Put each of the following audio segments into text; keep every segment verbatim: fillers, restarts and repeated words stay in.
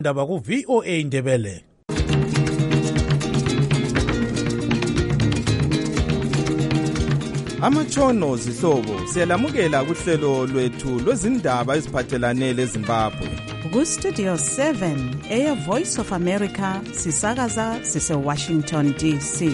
Ndaba ku V O A Ndebele. Amatshono zihlobo siyalamukela kuhlelo lwethu lwezindaba eziphathelane leZimbabwe. Ku Studio seven eya Voice of America sisakaza sise Washington D C.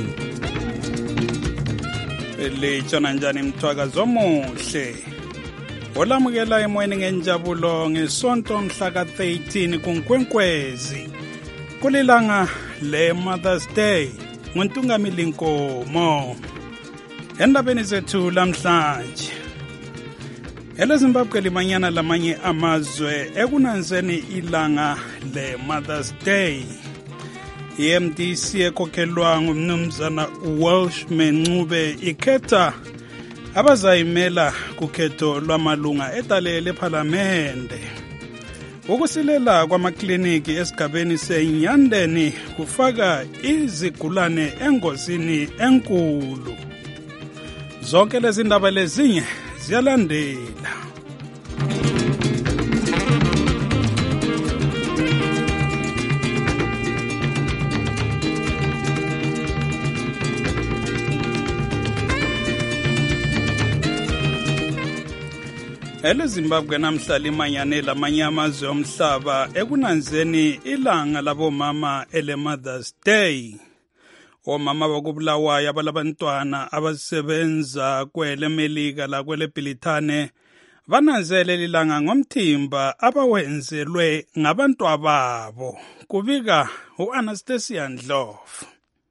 Lechona njani mthwakazi omuhle. Olamukela emoyeni ngenjabulo ngesonto mhla ka thirteen kuNkwenkwezi. Kulilanga le Mother's Day ngontungamili Nkomo. Endabeni zethu lamhlanje. EleZimbabwe limanyana lamanye amazwe ekunanzeni ilanga le Mother's Day. I M D C ekhokhelwa ngumnumzana Welshman Ncube ikhetha abazayimela kukhetho lwamalunga edale lePhalamende. Ukusilela kwamakliniki esigabeni seNyandeni kufaka izigulane engozini enkulu. Zonke lezi ndaba lezinye ziyalandela. EleZimbabwe namhla limanyane lamanye amazwe omhlaba ekunanzeni ilanga labomama ele Mother's Day. Omama bakubulawayo abalabantwana abasebenza kwele Melika la kwele Bhilithane bananzele lilanga ngomthimba abawenzelwe ngabantwa babo. Kubika uAnastasia Ndlovu.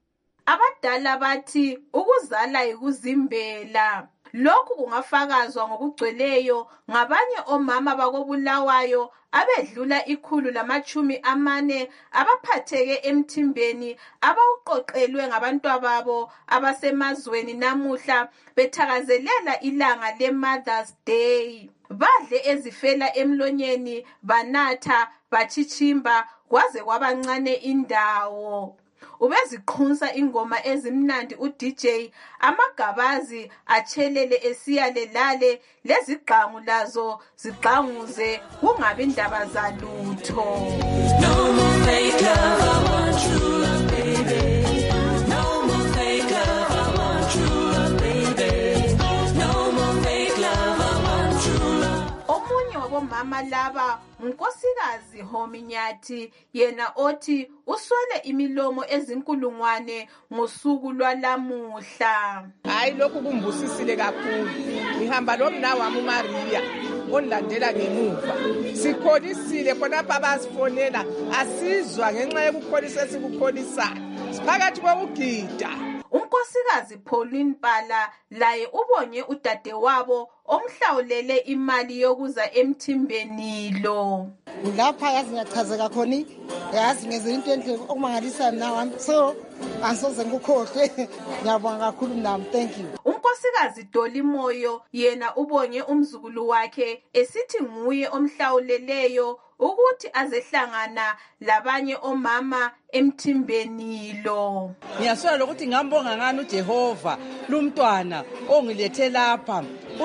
Abadala bathi ukuzala ikuzimbela. Lokhu kungafakazwa ngokugcweleyo ngabanye omama bakobulawayo abedlula ikhulu lamachumi amane abaphatheke emthimbeni abawuqoqelwe ngabantwa babo abasemazweni namuhla bethakazelela ilanga le-Mother's Day. Badle ezifela emlonyeni, banatha, bachichimba kwaze kwabancane indawo. Ubeziqhunsa ingoma ezimnandi u-D J, amagabazi achelele esiyalelale, lezigqangu lazo zigqanguze kungabi indaba zalutho. No more fake love, I want true love, baby. No more fake love, I want true love, baby. No more fake love, I want true love. Omunye wabomama laba uNkosikazi Hominyathi, yena othi uswele imilomo ezinkulungwane ngosuku lwalamuhla. Hayi lokhu kumbusisile kakhulu. Ngihamba lomna wami uMaria onlandela ngemuva. Sikholisile khonapha abasifonela asizwa ngenxa yokukholisa esikukholisana. Siphakathi kokugida. uNkosikazi Pauline Pala laye ubonye udade wabo omhlawulele imali yokuza emthimbeni lo. Lapha yazi ngiyachazeka khona yazi ngenze into enhle okumangalisayo nawe so angisoze ngikukhohle. Ngiyabonga kakhulu nami, thank you. uNkosikazi Dolly Moyo yena ubonye umzukulu wakhe esithi nguye omhlawuleleyo ukuthi azehlangana labanye omama emthimbeni lo. Ngiyaswela ukuthi ngambonga ngani uJehova lumntwana ongilethe lapha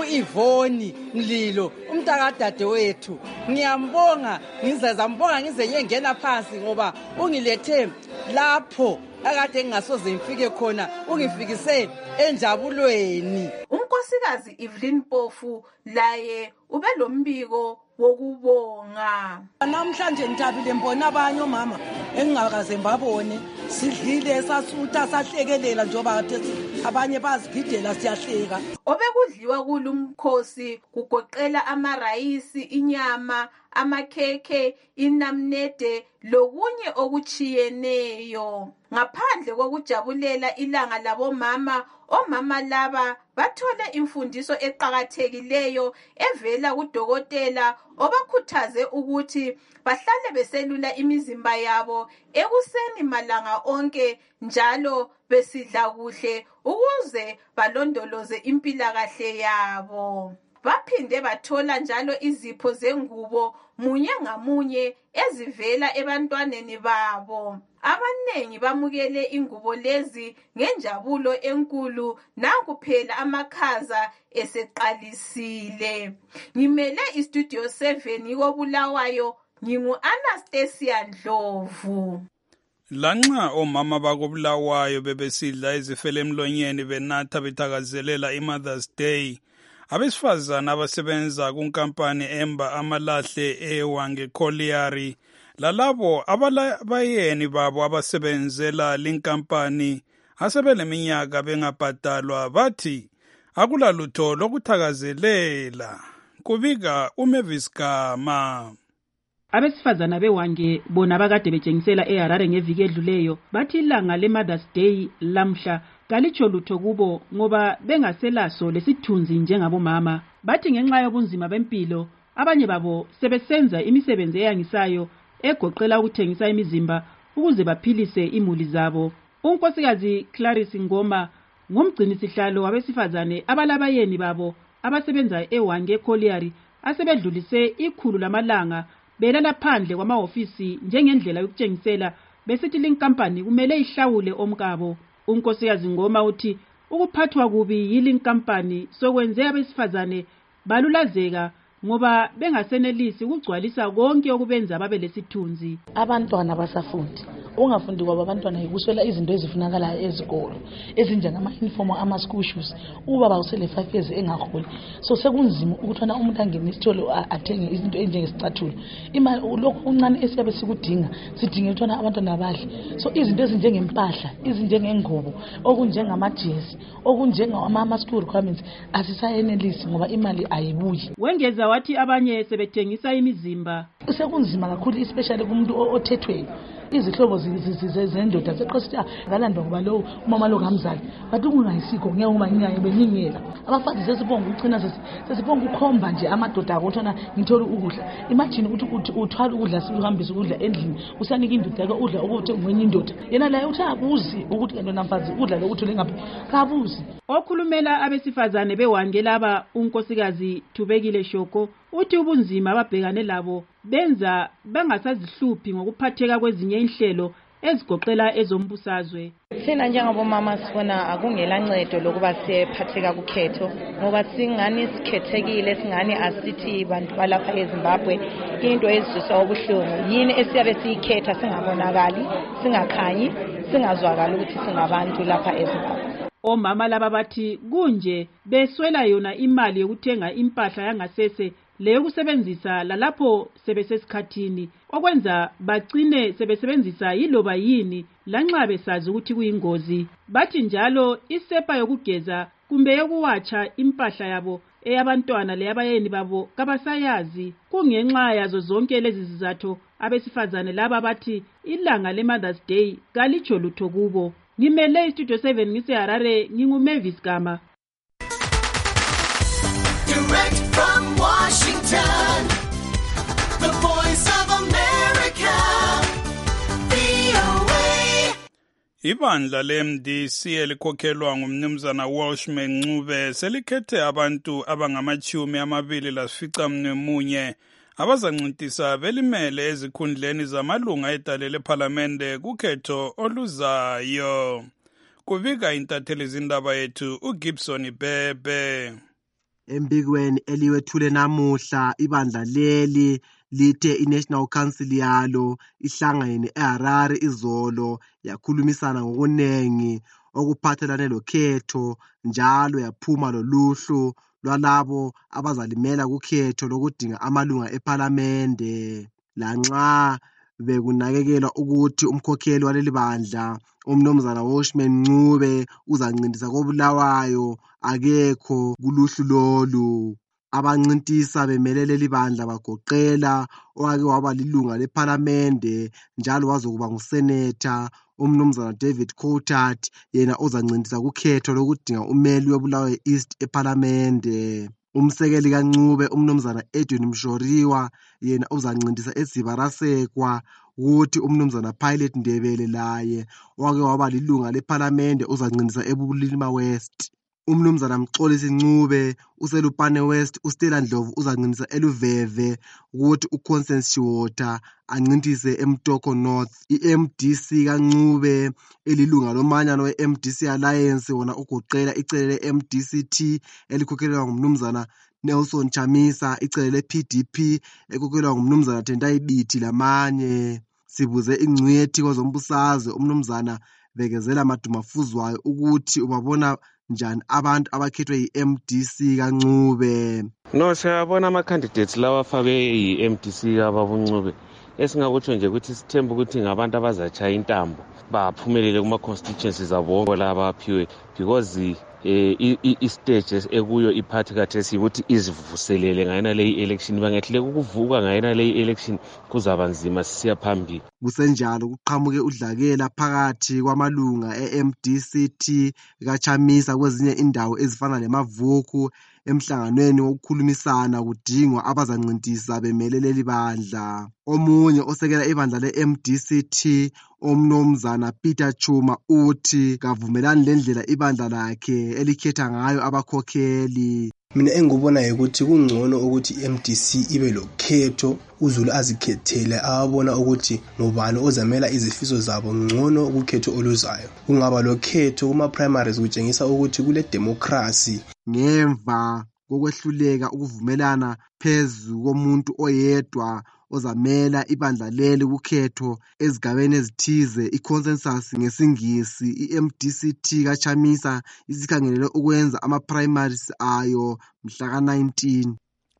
uIvoni Mlilo umntakadade wethu. Ngiyambonga ngizeza mbonga ngize ngiyengena phansi ngoba ungilethe lapho akade ngingasoze ngifike khona, ungifikise enjabulweni. uNkosikazi Evelyn Mpofu laye ube lombiko wokubonga. Namhlanje ngijabule mbona abanye omama engingakaze mbabone, sidlile sasutha sahlekelela njoba kade abanye bazigidela siyahleka. Obekudliwa kulumkhosi kugoqela amarayisi, inyama, amakhekhe, inamnede lokunye okuchiyeneyo. Ngaphandle kokujabulela ilanga labomama, omama laba bathole imfundiso eqhakathekileyo evela kudokotela obakhuthaze ukuthi bahlale beselula imizimba yabo ekuseni malanga onke njalo besidla kuhle ukuze balondoloze impilakahle yabo. Baphinde bathola njalo izipho zengubo munye ngamunye ezivela ebantwaneni babo. Abanengi bamukele ingubo lezi ngenjabulo enkulu, nanku phela amakhaza eseqalisile. Ngimele istudio seven kobulawayo, ngingu-Anastasia Ndlovu. Lanxa omama bakobulawayo bebesidla izifele emlonyeni benatha bethakazelela iMother's Day, abesifazane abasebenza kunkampani emba amalahle eWange Colliery lalabo abalabayeni babo abasebenzela linkampani asebeleminyaka bengabhadalwa bathi akulalutho lokuthakazelela. Kubika uMavis Gama. Abesifazana beWange bona bakade betshengisela eHarare ngeviki edluleyo bathi ilanga leMother's Day lamhla kalitsho lutho kubo ngoba bengaselaso lesithunzi njengabomama. Bathi ngenxa yobunzima bempilo abanye babo sebesenza imisebenzi eyangisayo egoqela ukuthengisa imizimba ukuze baphilise imuli zabo. Unkosikazi Clarice Ngoma ngumgcini sihlalo wabesifazane abalabayeni babo abasebenza eWange Colliery asebedlulise ikhulu lamalanga belala phandle kwamahofisi njengendlela yokutshengisela besithi linkampani kumele ihlawule omkabo. Unkosikazi Ngoma uthi ukuphathwa kubi yilinkampani sokwenze abesifazane balulazeka ngoba bengasenelisi ukugcwalisa konke okubenza babe lesithunzi. Abantwana basafundi ungafundi kwabo abantwana yikuswela izinto ezifunakalayo ezikolo ezinjengama uniform ama school shoes ubaba usele five years engaholi so sekunzima ukuthona umuntu angene isitolo athenge izinto enjengesicathulo imali lokho uncane esiyabe sikudinga sidinga ukuthona abantwana badle so izinto ezinjengempahla izinjengengubo okunjengamajezi okunjengama school requirements asisayenelisi ngoba imali ayibuyi. Wengeza wathi abanye sebethengisa imizimba sekunzima kakhulu especially kumuntu othethweyo izihlobo zendoda zeqosita akalandwa ngoba lo umama lo kamzali bathi kungayisikho ngeke uma ngingaye beningela abafazi sesibonga ucina sesibonga ukhomba nje amadoda akothona ngithola ukudla. Imagine ukuthi uthwala ukudla sihambisa ukudla endlini usanika indoda yakho udla ukuthi ngwenye indoda yena la uthi akuzi ukuthi kanti namfazi udla lokuthole ngaphi kabuzi. Okhulumela abesifazane beWange laba unkosikazi Thubekile Shoko uthi ubunzima ababhekane labo benza bangasazihluphi ngokuphatheka kwezinye inhlelo ezigoqela ezombusazwe. Thina njengabomama sifuna akungela ncedo lokuba sephatheka kukhetho ngoba singani sikhethekile singani asithi bantu balapha eZimbabwe into eziswa ubuhlungu yini esiyabe siyikhetha singabonakali singakhanyi singazwakala ukuthi singabantu lapha eZimbabwe. Omama laba bathi kunje beswela yona imali yokuthenga impahla yangasese leyo kusebenzisa lalapho sebesesikhathini okwenza bagcine sebesebenzisa yiloba yini lanxa besazi ukuthi kuyingozi. Bathi njalo isepa yokugeza kumbe yokuwatsha impahla yabo eyabantwana leyabayeni babo kabasayazi. Kungenxa yazo zonke lezi zizatho abesifazane laba bathi ilanga leMother's Day kalitsho lutho kubo. Ngimele iStudio seven ngiseHarare nginguMavis Gama. Direct from Washington, the voice of America, V O A. Ibandla le-M D C elikhokhelwa ngumnumzana Welshman Ncube selikhethe abantu abangamachumi amabili lasificamunwemunye abazancintisa belimele ezikhundleni zamalunga edale lephalamende kukhetho oluzayo. Kubika intatheli zindaba yethu uGibson Bebe. Embikweni eliwethule namuhla ibandla leli lithe iNational Council yalo ihlangene eHarare izolo yakhulumisana ngokunengi okuphathelane lokhetho njalo yaphuma loluhlu lwalabo abazalimela kukhetho lokudinga amalunga ephalamende. Lanxa bekunakekelwa ukuthi umkhokheli waleli bandla umnumzana Welshman Ncube uzancintisa kobulawayo akekho kuluhlu lolu. Abancintisa bemelele libandla bagoqela owake waba lilunga lephalamende njalo wazokuba nguseneta umnumzana David Coulthard yena ozancintisa kukhetho lokudinga umeli webulawayo East ephalamende. Umsekeli kaNcube umnumzana Edwin Mshoriwa yena uzancintisa eZibarasekwa ukuthi umnumzana Pilot Ndebele laye wake waba lilunga lephalamende uzancintisa eBulilima West. Umnumzana Mxolisi Ncube uselupane West uStella Ndlovu uzancintisa eLuveve ukuthi uConstance Chiwota ancintise eMtoko North. I-M D C kaNcube elilunga lomanyano we-M D C Alliance wona ugoqela icele le-M D C T elikhokhelwa ngumnumzana Nelson Chamisa icele le-P D P ekhokelwa ngumnumzana Tendai Biti lamanye. Sibuze ingcwethi kwezombusazwe umnumzana Bekezela Madumafuzwayo ukuthi ubabona njani abantu abakhethwe yi-M D C kaNcube. No, siyabona ama-candidates lawa afakwe yi-M D C kaBabuNcube. Esingakutsho nje ukuthi sithemba ukuthi ngabantu abazatshaya intambo baphumelele kuma-constituencies abo laba aphiwe because i-stage ekuyo iphathi kathesi ukuthi izivuselele ngayena leyi election bangahle ukuvuka ngayena leyi election kuzaba nzima sisiya phambili. Kusenjalo kuqhamuke udlakela phakathi kwamalunga e-M D C T kaChamisa kwezinye indawo ezifana leMavuku emhlanganweni wokukhulumisana kudingwa abazancintisa bemelele libandla. Omunye osekela ibandla le-M D C T omnomzana Peter Chuma uthi kavumelani lendlela ibandla lakhe elikhetha ngayo abakhokheli. Mina engikubonayo ukuthi kungcono ukuthi i-M D C ibe lokhetho uZulu azikhethele abona ukuthi ngubani ozamela izifiso zabo ngcono ukukhetho oluzayo. Kungaba lokhetho kuma primaries kutshengisa ukuthi kule democracy. Ngemva kokwehluleka ukuvumelana phezu komuntu oyedwa ozamela ibandla leli kukhetho ezigabeni ezithize i-consensus ngesingisi i-M D C T kaChamisa isikhangelele ukwenza ama-primaries ayo mhla ka nineteen.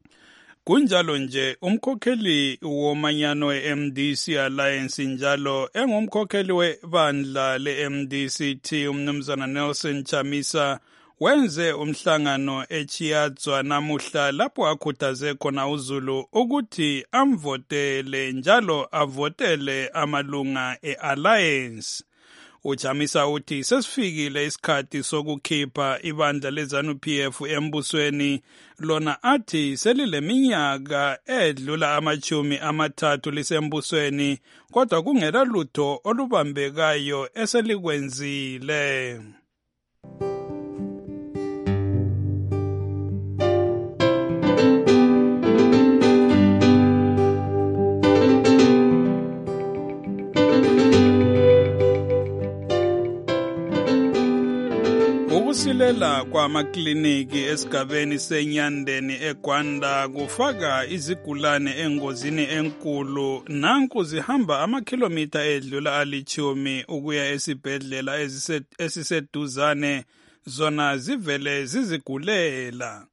Kunjalo nje umkhokheli womanyano we-M D C Alliance njalo engumkhokheli webandla le-M D C T umnumzana Nelson Chamisa wenze umhlangano eChiadzwa namuhla lapho akhuthaze khona uZulu ukuthi amvotele njalo avotele amalunga e-Alliance. Uchamisa uthi sesifikile isikhathi sokukhipha ibandla leZANU-P F embusweni lona athi selileminyaka edlula amachumi amathathu lisembusweni kodwa kungela lutho olubambekayo eselikwenzile. Ukusilela kwamakliniki esigabeni seNyandeni eGwanda kufaka izigulane engozini enkulu nanku zihamba amakhilomitha edlula alichumi ukuya esibhedlela esiseduzane zona zivele zizigulela.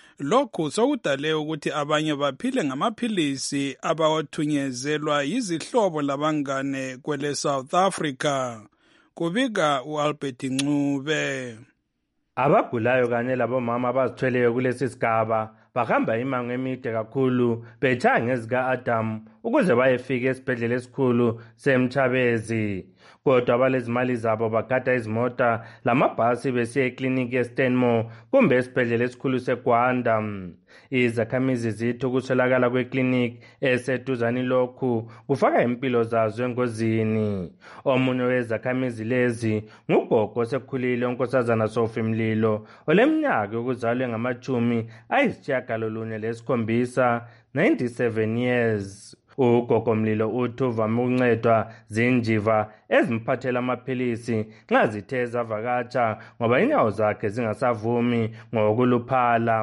Lokhu sokudale ukuthi abanye baphile ngamaphilisi abawathunyelelwa yizihlobo labangane kwele South Africa. Kubika uAlbert Ncube. Abagulayo kanye labomama abazithweleyo kulesi sigaba bahamba imango emide kakhulu betshaya ngezika Adam ukuze bayefika esibhedlela esikhulu seMchabezi. Kodwa abalezimali zabo bagada izimota lamabhasi besiya ekliniki yeStanmore kumbe esibhedlela esikhulu seGwanda. Izakhamizi zithi ukuswelakala kwekliniki eseduzane lokhu kufaka impilo zazo engozini. Omunye wezakhamizi lezi ngugogo osekhulile unkosazana Sophie Mlilo oleminyaka yokuzalwa ngamachumi ayisitshiyagalolunye lesikhombisa ninety-seven years. Ugogo Mlilo uthi uvame ukuncedwa zinjiva ezimphathela amaphilisi nxa zithe zavakatsha ngoba inyawo zakhe zingasavumi ngokuluphala.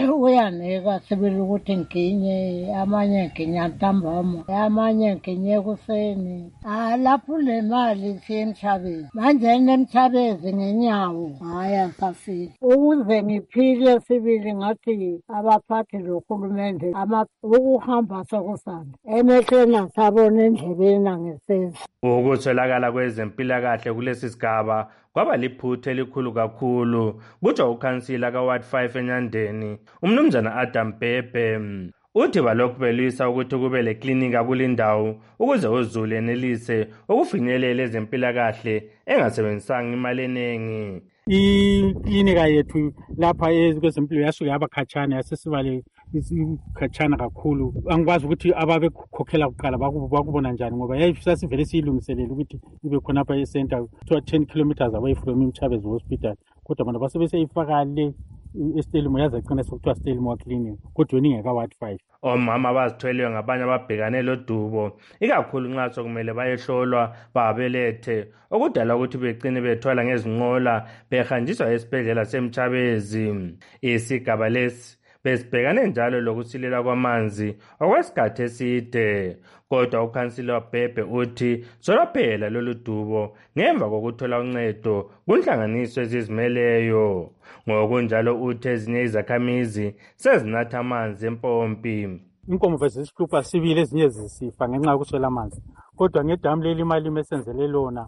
Uyaneka sibili ukuthi nginye amanye nginya ntambama amanye nginye ekuseni. Ah lapho le mali siyeMchabezi manje eMchabezi ngenyawo haya safile ukuze ngiphile sibili ngathi abaphathi lohulumende ama ukuhamba sokusana emehlweni sabona endlebeni nangesezi. Ukuswelakala kwezempilakahle kulesi sigaba kwaba liphutha elikhulu kakhulu kutsho ukhansila kaWard five eNyandeni umnumzana Adam Bhebhe. Uthi balokhu belwisa ukuthi kube leklinika kulindawo ukuze uZulu enelise ukufinyelela ezempilakahle engasebenzisanga imali eningi. Iklinika yethu lapha ezempilo yasuke yaba khatshana yasesibale ikhatshana kakhulu. Angikwazi ukuthi ababe khokhela kuqala bakubona njani ngoba yayisasivele siyilungiselele ukuthi ibe khona lapha e-center ten kilometers away from Mchabezi Hospital. Kodwa bona basebeseyifaka le eStelmo yaza qina sokuthiwa Stelmo clinic kodwa ningeka Ward five. Omama bazithweleyo ngabanye ababhekane lodubo ikakhulu nxa sokumele bayehlolwa babelethe okudala ukuthi begcine bethwala ngezinqola behanjiswa esibhedlela seMchabezi. Isigaba lesi besibhekane njalo lokusilela kwamanzi okwesikhathi eside. Kodwa ukhansila Bhebhe uthi sola phela lolu dubo ngemva kokuthola uncedo kunhlanganiso ezizimeleyo. Ngokunjalo uthi ezinye izakhamizi sezinatha amanzi empompi. Inkomo zesihlupha sibili ezinye zisifa ngenxa yokuswela amanzi. Kodwa ngedamu leli imali mesenzele lona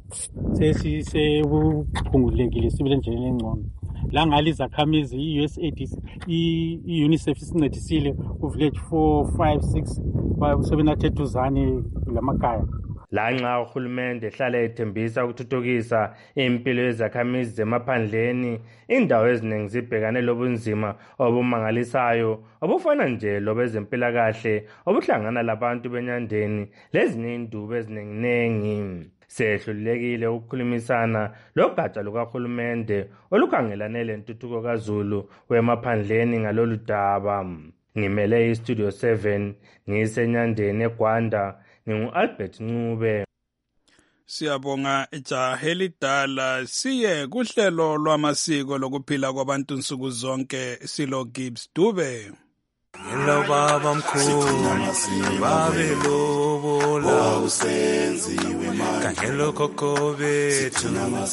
sesisebuphungulekile sibile endleleni engcono. La ngali izakhamizi i-U S A I D i-UNICEF isincedisile ku-village four five six sebenathe eduzane lamakhaya. Lanxa uhulumende ehlala ethembisa ukuthuthukisa impilo yezakhamizi zemaphandleni, indawo eziningi zibhekane lobunzima obumangalisayo obufana nje lobezempilakahle obuhlangana labantu benyandeni lezinye indubo ezininginengi. Sehlulekile ukukhulumisana logatsha lukahulumende olukhangelane lentuthuko kaZulu wemaphandleni ngalolu daba. Ngimele iStudio seven ngisenyandeni eGwanda. Ngingu-Albert Ncube. Siyabonga ijaha elidala. Siye kuhlelo lwamasiko lokuphila kwabantu nsuku zonke. Silo Gibbs Dube. Ngelo baba mkhulu babe lobola usenziwe manje ngelo khokho bethu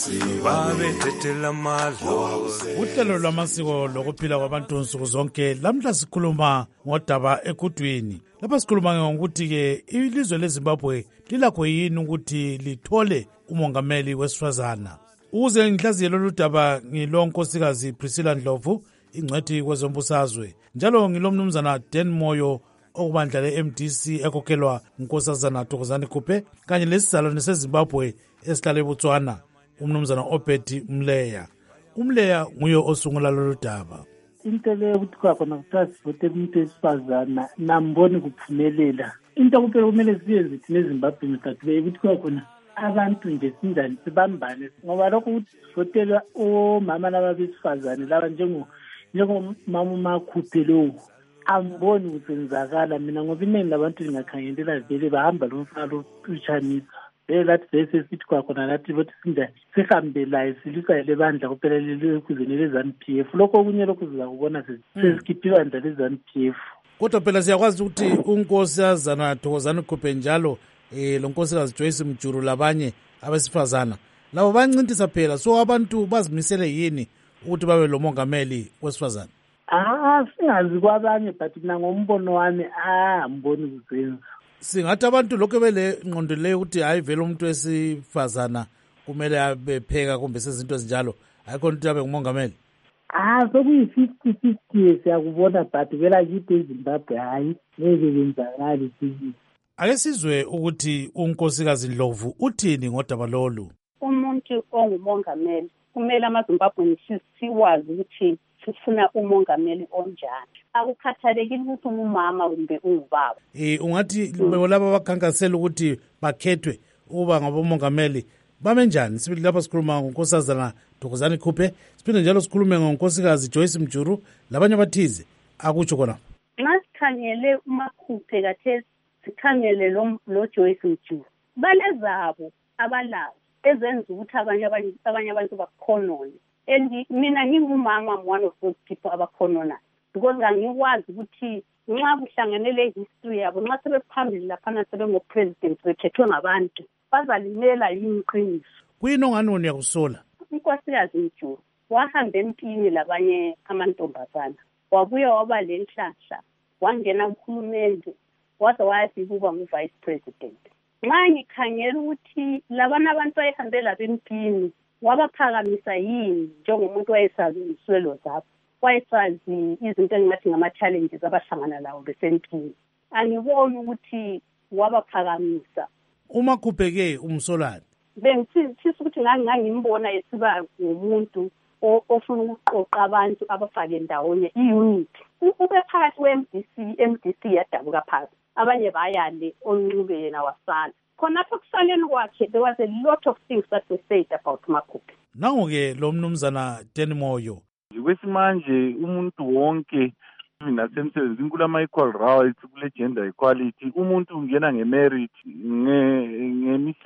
babe thethela madlo. Uhlelo lwamasiko lokuphila kwabantu nsuku zonke lamhla sikhuluma ngodaba egudwini. Lapha sikhuluma ngokuthi ke ilizwe leZimbabwe lilakho yini ukuthi lithole umongameli wesifazana. Ukuze ngihlaziye lolu daba ngilonkosikazi Priscilla Ndlovu, ingcwethi kwezombusazwe, njalo ngilomnumzana Dan Moyo okubandla le-M D C ekhokhelwa unkosazana Thokozani Khuphe kanye lesizalwane seZimbabwe esihlala eBotswana, umnumzana Obed Mleya. Umleya nguye osungula lolu daba. Into leyo ukuthi kwakhona kuthiwa sivote umuntu wesifazana namboni kuphumelela. Into kuphela kumele siyenze thina eZimbabwe mdadewethu ukuthi kwakhona abantu nje sinjani sibambane, ngoba lokho ukuthi sivotela omama laba besifazane laba njengo njengomama uMakhuphe lo amboni ukwenzakala. Mina ngoba iningi labantu lingakhangelela vele bahamba lo mfana lo uChamisa vele lathi bese sithi kwakhona lathi bothi sinjani sihambelayo silisayele bandla kuphela lelo kuzene lezanu P F. Lokho okunye lokho sizakubona sesikhiphe bandla lezanu P F. Kodwa phela siyakwazi ukuthi unkosazana Thokozani Khuphe njalo eh lo nkosikazi Joyce Mjuru labanye abesifazana labo bancintisa phela, so abantu bazimisele yini ukuthi babe lo mongameli wesifazana? Ah, singazi kwabanye but mina ngombono wami ah mboni kuzenza. Singathi abantu lokho bele ngqondo leyo ukuthi hayi vele umuntu wesifazana kumele abepheka kumbe sezinto ezinjalo, ayikho into yabe ngumongameli. Ah, sokuyi fifty fifty siyakubona but vela kithi eZimbabwe hayi ngeke kwenzakala sisi. Ake sizwe ukuthi unkosikazi Ndlovu uthini ngodaba lolu. Umuntu ongumongameli kumele amaZimbabwe siwazi ukuthi sifuna umongameli onjani. Akukhathalekile ukuthi umama kumbe ungubaba. Eh ungathi laba bakhankasela ukuthi bakhethwe uba ngabomongameli bame njani? Sibili lapha sikhuluma ngonkosazana Thokozani Khuphe, siphinde njalo sikhulume ngonkosikazi Joyce Mjuru labanye abathize. Akutsho kona. Nxa sikhangele uMakhuphe kathesi sikhangele lo lo Joyce Mjuru, balezabo abalazo ezenza ukuthi abanye abanye abantu bakhonone. And mina ngingumama one of those people abakhonona because ngangikwazi ukuthi nxa kuhlanganele history yabo nxa sebephambili lapha sebengo president bekhethwe ngabantu bazalimela yini iqiniso. Kuyini onganoni yakusola? Unkosikazi Mjuru wahamba empini labanye amantombazana, wabuya waba lenhlahla, wangena kuhulumende waze wayafika ukuba ngu-vice president. Nxa ngikhangela ukuthi labana abantu ayehambela bempini wabaphakamisa yini njengomuntu wayesazi iziswelo zabo, wayesazi izinto engingathi ngama-challenges abahlangana lawo besempini. Angiboni ukuthi wabaphakamisa. uMakhuphe-ke umsolani? Bengithisa ukuthi ngangimbona esiba ngumuntu ofuna ukuqoqa abantu abafake ndawonye i-unity. Ube phakathi kwe-M D C, M D C yadabuka phakathi, abanye bayale oNcube yena wasala. Khonapho kusaleni kwakhe there was a lot of things that were said about Makhuphe. Nango-ke lo mnumzana Dan Moyo. Kwesimanje umuntu wonke nasemsebenzini kulama-equal rights, kule gender equality, umuntu ungena nge-merit ngemisebenzi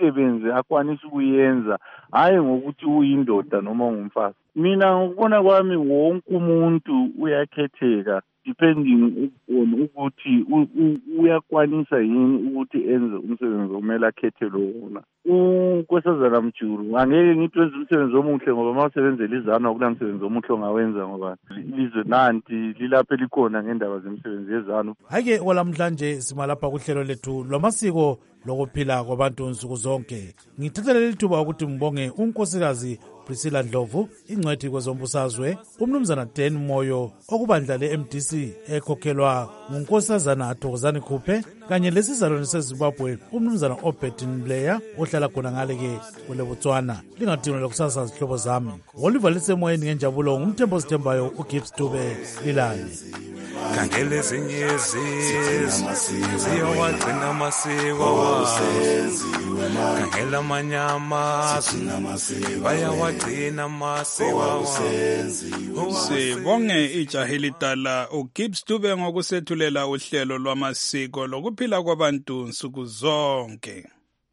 ukuze akwanise ukuyenza, hhayi ngokuthi uyindoda noma ungumfazi. Mina ngokubona kwami wonke umuntu uyakhetheka depending on ukuthi uyakwanisa yini ukuthi enze umsebenzi omele akhethele wona. uNkosazana Mjulu angeke ngithi wenza umsebenzi omuhle ngoba mawusebenzela izana kula msebenzi omuhle ongawenza ngoba ilizwe nanti lilapho likhona ngendaba zemsebenzi yezana. Hake olamhlanje simalapha kuhlelo lethu lwamasiko lokuphila kwabantu nsuku zonke. Ngithatha leli thuba ukuthi ngibonge unkosikazi Priscilla Ndlovu, ingcwethi kwezombusazwe, umnumzana Dan Moyo okubandla le-M D C ekhokhelwa ngunkosazana Thokozani Khuphe kanye lesizalwane seZimbabwe umnumzana Obed Mleya ohlala khona ngale ke kule Botswana. Lingadinwa lokusasa zihlobo zami. Oliver lisemoyeni ngenjabulo ngumthembo sithembayo uGibbs Dube lilale. Khangela ezinye izizwe ziyawagcina amasiko wazo, khangela amanye amazwe bayawagcina amasiko wazo. Sibonge ijaha elidala uGibbs Dube ngokusethulela uhlelo lwamasiko lokuphila kwabantu nsuku zonke.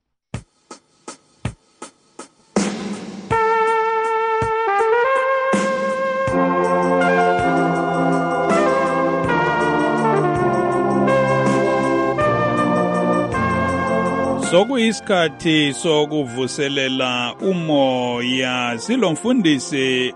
Sokuyisikhathi sokuvuselela umoya silomfundisi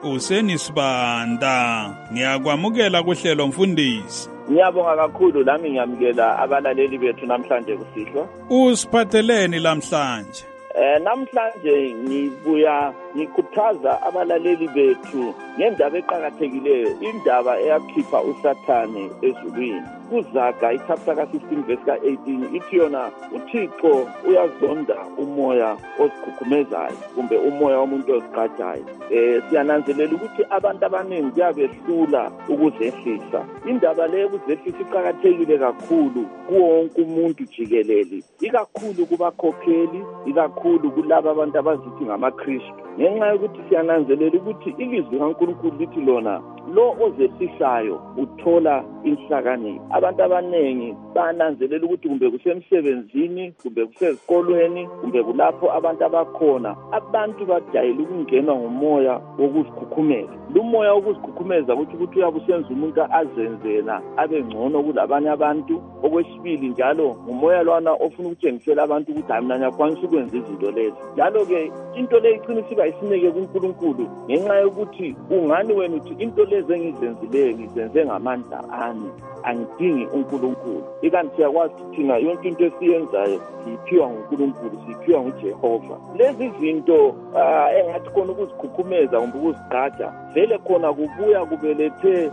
uSenisibanda. Ngiyakwamukela kuhlelo mfundisi. Ngiyabonga kakhulu lami ngiyamukela abalaleli bethu namhlanje kusihlwa. Usiphatheleni namhlanje? Eh namhlanje ngibuya ngikhuthaza abalaleli bethu ngendaba eqhakathekileyo, indaba eyakhipha uSathane ezulwini. Kuzaga ichapter ka sixteen verse ka eighteen ithi yona uThixo uyazonda umoya osikhukumezayo kumbe umoya womuntu ozigqajayo. Eh siyananzelela ukuthi abantu abaningi kuyabehlula ukuzehlisa. Indaba le ukuzehlisa iqhakathekile kakhulu kuwo wonke umuntu jikelele, ikakhulu kubakhokheli, ikakhulu kulabo abantu abazithi ngamaKristu. Ngenxa yokuthi siyananzelela ukuthi ilizwi kaNkulunkulu lithi lona lo ozehlisayo uthola inhlakanipho. Abantu abanengi bananzelela ukuthi kumbe kusemsebenzini, kumbe kusezikolweni, kumbe kulapho abantu abakhona, abantu bajayele ukungenwa ngumoya wokuzikhukhumeza. Lo moya wokuzikhukhumeza ukuthi ukuthi uyabusenza umuntu azenzela abe ngcono kulabanye abantu. Okwesibili njalo ngumoya lwana ofuna ukutshengisela abantu ukuthi hayi mina ngiyakwanisa ukwenza izinto lezi. Njalo ke into le iqinisika isineke kuNkulunkulu ngenxa yokuthi ungani wena uthi into lezi engizenzileyo ngizenze ngamandla ami, angidingi uNkulunkulu. Ikanti siyakwazi thina yonke into esiyenzayo siyiphiwa nguNkulunkulu, siyiphiwa nguJehova. Lezi zinto engathi khona ukuzikhukhumeza kumbe ukuzigqaja vele khona kubuya kubelethe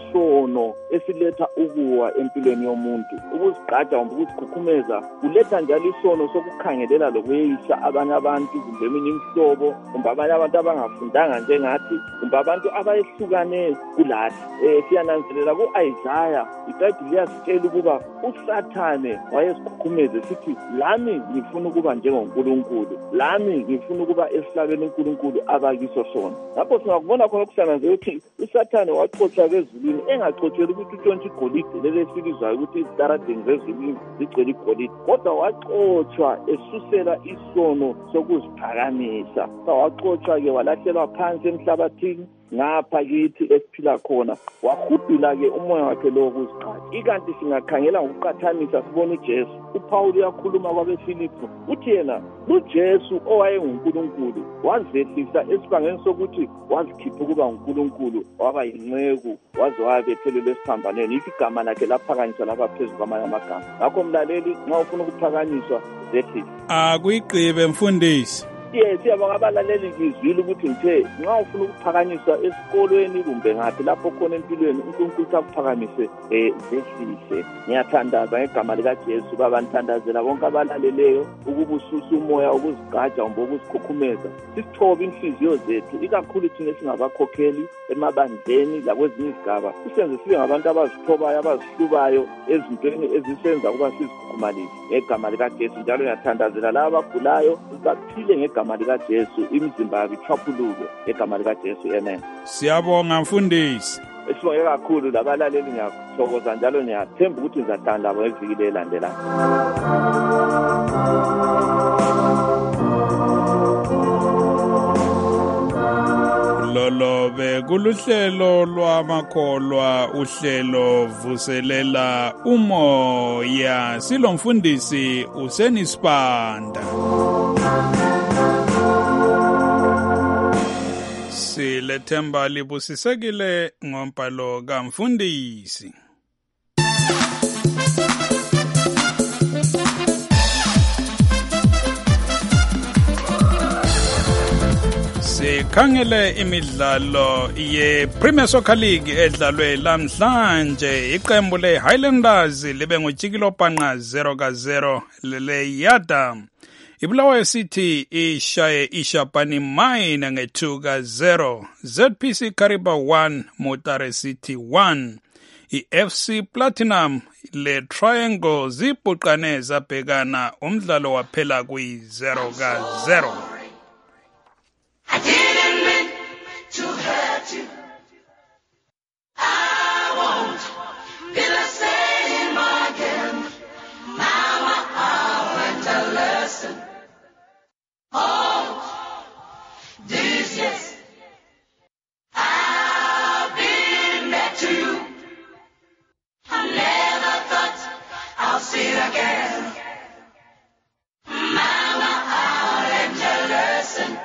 isono esiletha ukuwa empilweni yomuntu. Ukuzigqaja kumbe ukuzikhukhumeza kuletha njalo isono sokukhangelela lokweyisa abanye abantu kumbe eminye imihlobo kumbe abanye abantu abangafundanga njengathi kumbe abantu abayehlukane kulathi. Eh siyananzelela ku-Isaiah iBhayibheli liyasitshela ukuba uSathane wayesikhukhumeze sithi lami ngifuna ukuba njengoNkulunkulu, lami ngifuna ukuba esihlabeni uNkulunkulu abakiso sona. Lapho singakubona khona ukusananzela ukuthi uSathane waxotsha ezulwini engachotsheli ukuthi utshontshe igolide leli esilizwayo ukuthi izitaradeni zezulwini zigcwele igolide, kodwa waxotshwa esusela isono sokuziphakamisa. Waxotshwa-ke walahlelwa phansi emhlabathini ngapha kithi esiphila khona, wahudula ke umoya wakhe lo wokuzigqaja. Ikanti singakhangela ngokuqathanisa sibona uJesu. uPaul uyakhuluma kwabeFilipi uthi yena uJesu owayenguNkulunkulu wazehlisa esibangeni sokuthi wazikhipha ukuba uNkulunkulu, waba yinceku waze wayabethelelwa esiphambanweni. Ithi igama lakhe laphakanyiswa laba phezulu kwamanye amagama. Ngakho mlaleli, nxa ufuna ukuphakanyiswa zehlisa. Akuyigqibe mfundisi. Yes, siyabonga abalaleli ngizwile ukuthi ngithe nxa ufuna ukuphakanyiswa esikolweni kumbe ngathi lapho khona empilweni uNkulunkulu akuphakamise eh zehlise. Ngiyathandaza ngegama likaJesu babanthandazela bonke abalaleleyo ukuba ususa umoya ukuzigqaja kumbe ukuzikhukhumeza. Sisithobe inhliziyo zethu ikakhulu thina singabakhokheli emabandleni lakwezinye izigaba. Sisenze sibe ngabantu abazithobayo abazihlubayo ezintweni ezisenza ukuba sizikhukumalise ngegama likaJesu. Njalo ngiyathandazela laba abagulayo baphile ngegama igama lika Jesu, imizimba yabo ichapuluke egama lika Jesu. Amen. Siyabonga mfundisi. Esibonge kakhulu labalaleli, ngiyathokoza njalo ngiyathemba ukuthi ngizathanda labo eviki elandelayo. kuluhlelo lwamakholwa uhlelo vuselela umoya silomfundisi uSenisibanda. Silethemba libusisekile ngompalo kamfundisi. Sikhangele imidlalo ye-Premier Soccer League edlalwe lamhlanje. Iqembu le-Highlanders libe ngujikilo panqa zero ka zero lele-Yada. Ibulawayo City ishaye iShapani Mine nge two ka zero. Z P C Kariba one, Mutare City one. I-F C Platinum le-Triangle zibuqane zabhekana umdlalo waphela kuyi zero ka zero. I didn't mean to hurt you. I won't be the same again. Mama, I learned a lesson. Oh, this yes, I've been back to you. I never thought I'll see it again. Mama, I learned a lesson.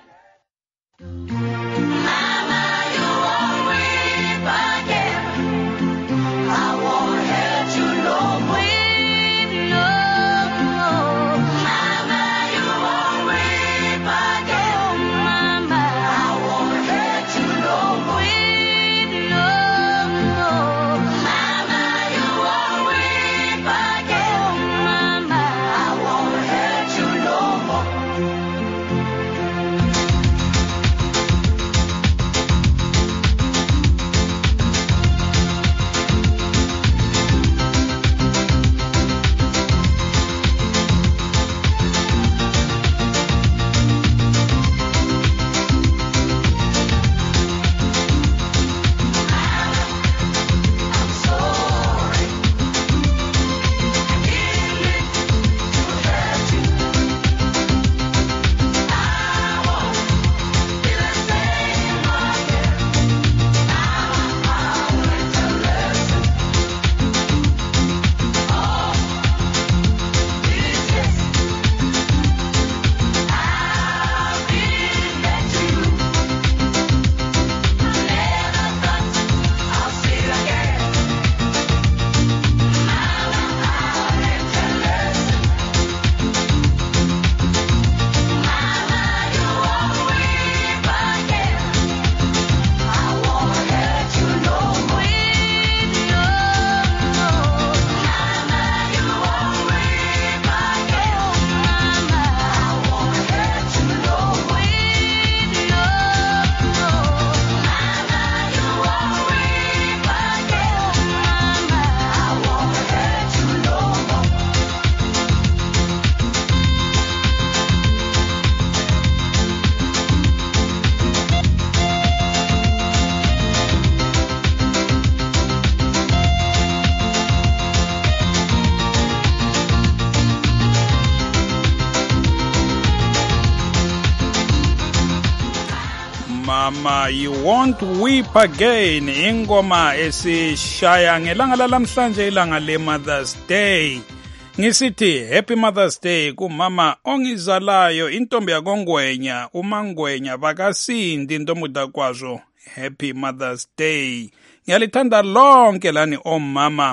Mama, you won't weep again. Ingoma esishaya ngelanga lalamhlanje ilanga le Mother's Day. Ngisithi Happy Mother's Day kumama ongizalayo intombi yakongwenya umangwenya bakasindi intomuda kwazo. Happy Mother's Day. Ngiyalithanda lonke lani omama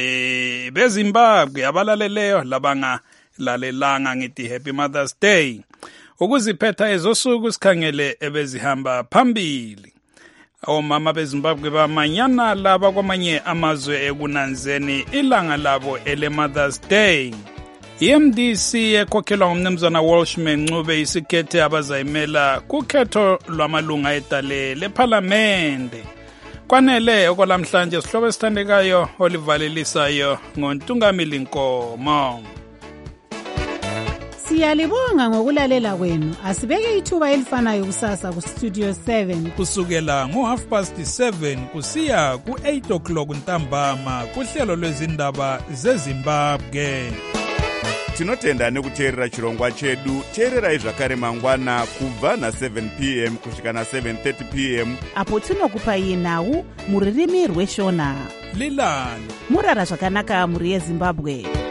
eh beZimbabwe abalaleleyo labanga lalelanga ngithi Happy Mother's Day. Ukuziphetha ezosuku sikhangele ebezihamba phambili. Omama beZimbabwe bamanyana laba kwamanye amazwe ekunanzeni ilanga labo ele Mother's Day. I-M D C ekhokhelwa ngumnumzana Walshman Ncube isikhethe abazayimela kukhetho lwamalunga edale leParlamente. Kwanele okwalamhlanje sihlobo esithandekayo olivalelisayo ngoNtungamili Nkomo. Siyalibonga ngokulalela kwenu. Asibeke ithuba elifanayo kusasa ku Studio seven kusukela ngo half past seven kusiya ku eight o'clock ntambama kuhlelo lwezindaba zeZimbabwe. tinotenda nekuteerera chirongwa chedu. teererai zvakare mangwana kubva na-seven p m kusvika na-seven thirty p m apo tinokupai nhau muririmi rweshona. lilani murara zvakanaka mhuri yezimbabwe.